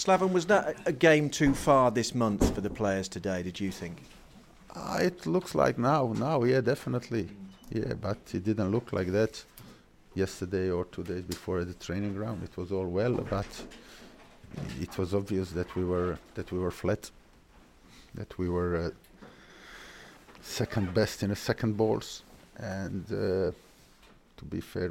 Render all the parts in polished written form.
Slaven, was that a game too far this month for the players today, did you think? It looks like now, yeah, definitely. Yeah, but it didn't look like that yesterday or 2 days before at the training ground. It was all well, but it was obvious that we were flat, that we were second best in the second balls, and to be fair,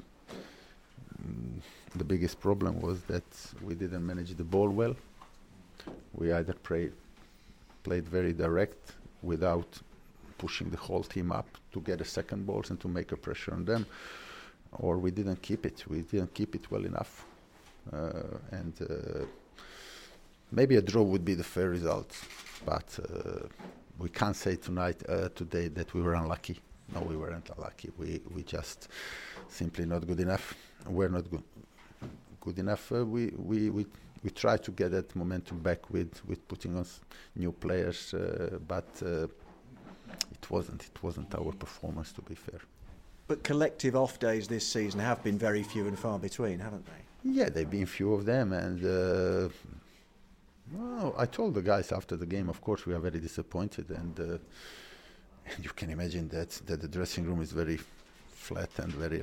the biggest problem was that we didn't manage the ball well. We either played very direct without pushing the whole team up to get a second balls and to make a pressure on them, or we didn't keep it. We didn't keep it well enough, and maybe a draw would be the fair result, but we can't say today that we were unlucky. No, we weren't unlucky. We just simply not good enough. We're not good enough. We tried to get that momentum back with putting on new players, but it wasn't our performance, to be fair. But collective off days this season have been very few and far between, haven't they? Yeah, they've been few of them, and well, I told the guys after the game, of course, we are very disappointed, and you can imagine that the dressing room is very flat and very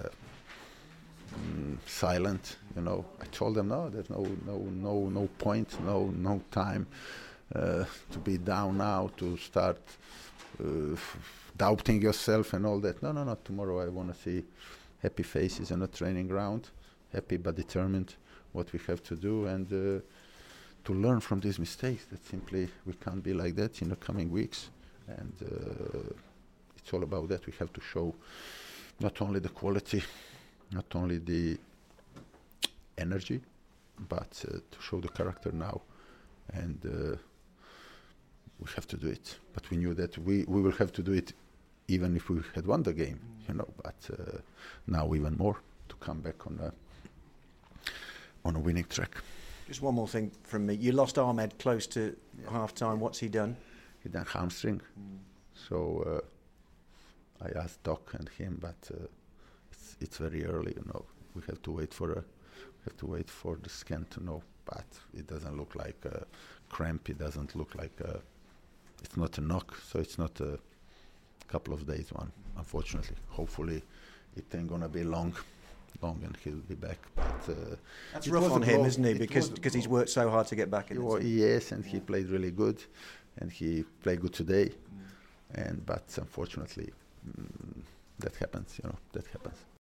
silent. You know, I told them no, there's no point, no time to be down now, to start doubting yourself and all that. No. Tomorrow I want to see happy faces on the training ground, happy but determined what we have to do, and to learn from these mistakes. That simply we can't be like that in the coming weeks, and it's all about that. We have to show not only the quality, not only the energy, but to show the character now, and we have to do it. But we knew that we will have to do it even if we had won the game, you know. But now even more to come back on a winning track. Just one more thing from me. You lost Ahmed close to half-time. What's he done? He done hamstring. So I asked Doc and him, but it's very early, you know. We have to wait for the scan to know. But it doesn't look like a cramp. It doesn't look like it's not a knock. So it's not a couple of days one, unfortunately. Hopefully, it ain't gonna be long, and he'll be back. But that's rough on him, isn't he? Because he's worked so hard to get back in. Yes, and he played really good, and he played good today. But unfortunately, that happens. You know, that happens.